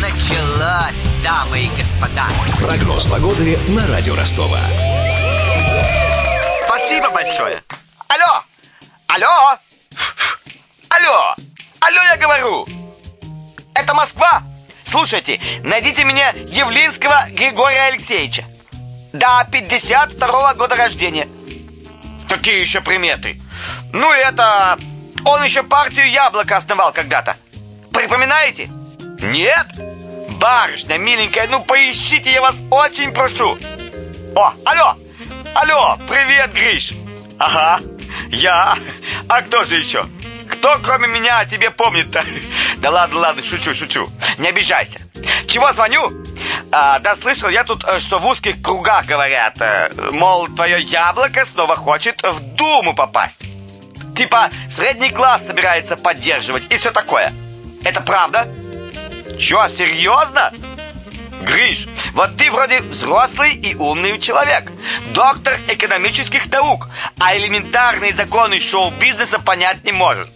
Началось, дамы и господа. Прогноз погоды на радио Ростова. Спасибо большое. Алло! Алло! Алло! Алло, я говорю! Это Москва? Слушайте, найдите мне Явлинского Григория Алексеевича. Да, 52-го года рождения. Какие еще приметы? Ну, это... Он еще партию «Яблоко» основал когда-то. Припоминаете? Нет? Барышня миленькая, ну поищите, я вас очень прошу. О, алло! Алло, привет, Гриш. Ага, я. А кто же еще? Кто, кроме меня, о тебе помнит-то? Да ладно, шучу. Не обижайся. Чего звоню? Да слышал я тут, что в узких кругах говорят, мол, твое яблоко снова хочет в Думу попасть. Типа, средний класс собирается поддерживать и все такое. Это правда? Че, серьезно? Гриш, вот ты вроде взрослый и умный человек, доктор экономических наук, а элементарные законы шоу-бизнеса понять не можешь.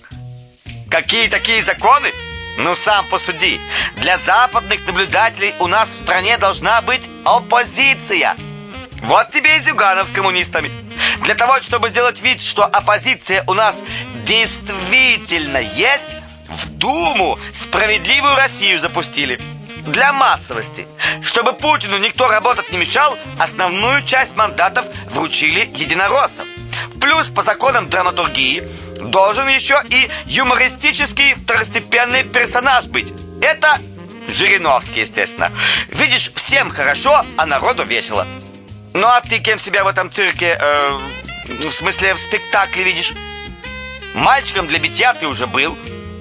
Какие такие законы? Ну, сам посуди. Для западных наблюдателей у нас в стране должна быть оппозиция. Вот тебе и Зюганов с коммунистами. Для того, чтобы сделать вид, что оппозиция у нас действительно есть, в Думу «Справедливую Россию» запустили. Для массовости. Чтобы Путину никто работать не мешал, основную часть мандатов вручили единороссам. Плюс по законам драматургии должен еще и юмористический второстепенный персонаж быть. Это Жириновский, естественно. Видишь, всем хорошо, а народу весело. Ну а ты кем себя в этом цирке, в смысле в спектакле видишь? Мальчиком для битья ты уже был.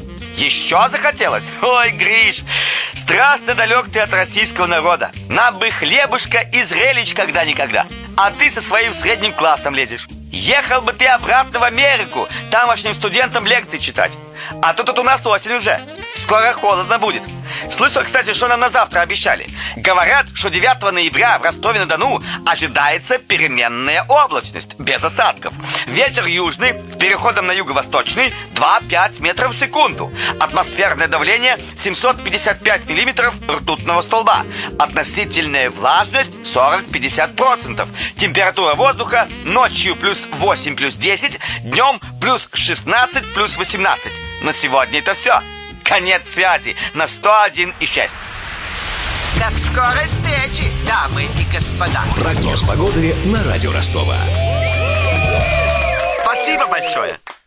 Еще захотелось? Ой, Гриш, страстно далек ты от российского народа. Нам бы хлебушка и зрелищ когда-никогда. А ты со своим средним классом лезешь. Ехал бы ты обратно в Америку, тамошним студентам лекции читать. А то тут у нас осень уже. Скоро холодно будет. Слышал, кстати, что нам на завтра обещали. Говорят, что 9 ноября в Ростове-на-Дону ожидается переменная облачность, без осадков. Ветер южный, с переходом на юго-восточный, 2-5 метров в секунду. Атмосферное давление 755 миллиметров ртутного столба. Относительная влажность 40-50%. Температура воздуха ночью плюс 8, плюс 10, днем плюс 16, плюс 18. На сегодня это все. Конец связи на 101,6. До скорой встречи, дамы и господа. Прогноз погоды на радио Ростова. Спасибо большое.